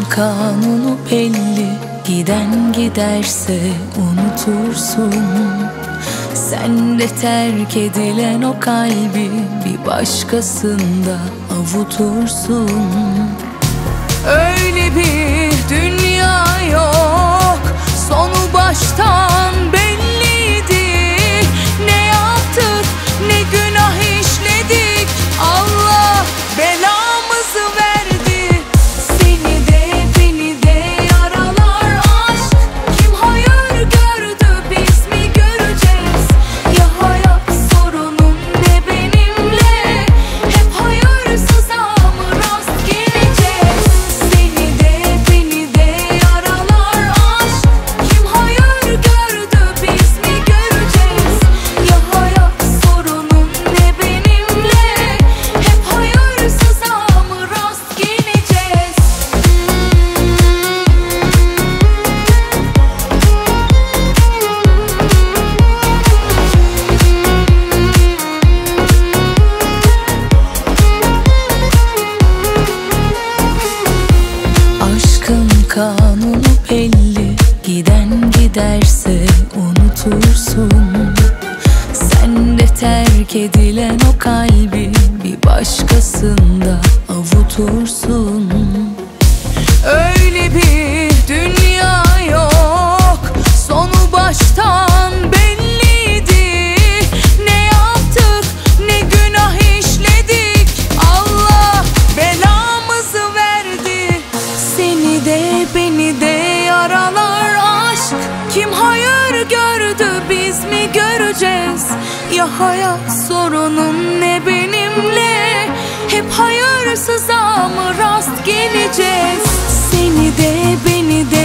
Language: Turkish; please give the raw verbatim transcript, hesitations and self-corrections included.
kanunu belli, giden giderse unutursun. Sen de terk edilen o kalbi bir başkasında avutursun. Öyle bir dünya yok, sonu baştan belliydi. Ne yaptık, ne günah işledik, Allah belamızı verdi. Seni de beni de yaralar aşk, kim hayır gördü biz mi göreceğiz? Ya hayat sorunum ne benimle, hep hayırsıza mı rast geleceğiz? Seni de beni de yaralar aşk, kim hayır gördü biz mi göreceğiz? Ya hayat sorunum ne benimle, hep hayırsıza mı rast geleceğiz? Aşkın kanunu belli, giden giderse unutursun. Sen de terk edilen o kalbi bir başkasında avutursun. Öyle bir dünya yok, sonu baştan belliydi. Ne yaptık, ne günah işledik, Allah belamızı verdi. Seni de beni de yaralar aşk, kim hayır gördü biz mi göreceğiz? Ya hayat sorunum ne benimle, hep hayırsıza mı rast geleceğiz? Seni de beni de